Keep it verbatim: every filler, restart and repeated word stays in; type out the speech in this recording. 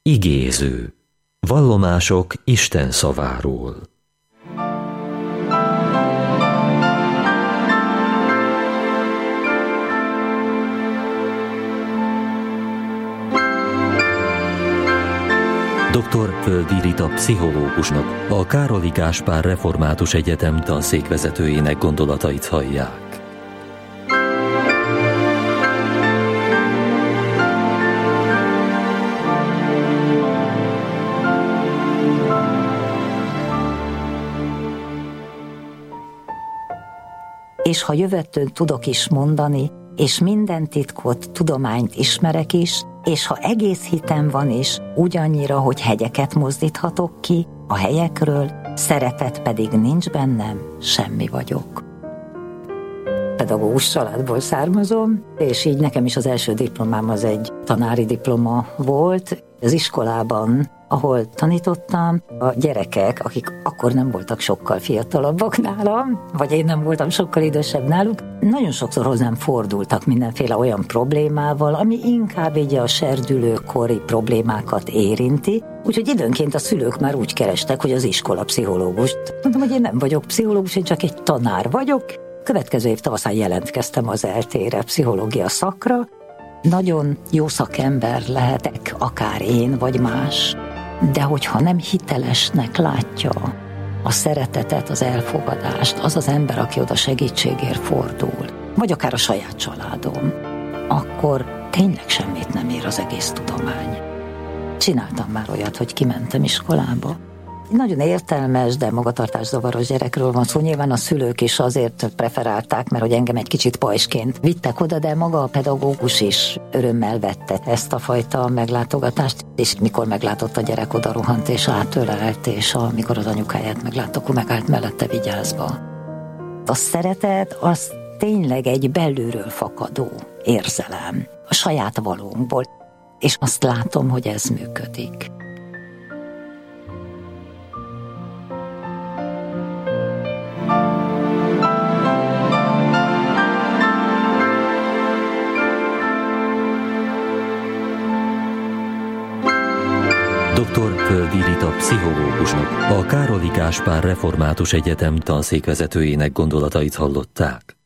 Igéző. Vallomások Isten szaváról. doktor Földi Rita pszichológusnak, a Károli Gáspár Református Egyetem tanszékvezetőjének gondolatait hallják. És ha jövőtön tudok is mondani, és minden titkot, tudományt ismerek is, és ha egész hitem van is, ugyannyira, hogy hegyeket mozdíthatok ki a helyekről, szeretet pedig nincs bennem, semmi vagyok. Pedagógus családból származom, és így nekem is az első diplomám az egy tanári diploma volt. Az iskolában, ahol tanítottam, a gyerekek, akik akkor nem voltak sokkal fiatalabbak nálam, vagy én nem voltam sokkal idősebb náluk, nagyon sokszor hozzám fordultak mindenféle olyan problémával, ami inkább így a serdülőkori problémákat érinti, úgyhogy időnként a szülők már úgy kerestek, hogy az iskola pszichológust. Mondtam, hogy én nem vagyok pszichológus, én csak egy tanár vagyok. Következő év tavaszán jelentkeztem az eltére pszichológia szakra. Nagyon jó szakember lehetek, akár én vagy más, de hogyha nem hitelesnek látja a szeretetet, az elfogadást, az az ember, aki oda segítségért fordul, vagy akár a saját családom, akkor tényleg semmit nem ér az egész tudomány. Csináltam már olyat, hogy kimentem iskolába. Nagyon értelmes, de magatartászavaros gyerekről van szó. Nyilván a szülők is azért preferálták, mert hogy engem egy kicsit pajsként vittek oda, de maga a pedagógus is örömmel vette ezt a fajta meglátogatást, és mikor meglátott a gyerek, oda rohant és átölelt, és amikor az anyukáját meglátta, akkor megállt mellette vigyázva. A szeretet az tényleg egy belülről fakadó érzelem, a saját valónkból, és azt látom, hogy ez működik. doktor Földi Rita pszichológusnak, a Károli Gáspár Református Egyetem tanszékvezetőjének gondolatait hallották.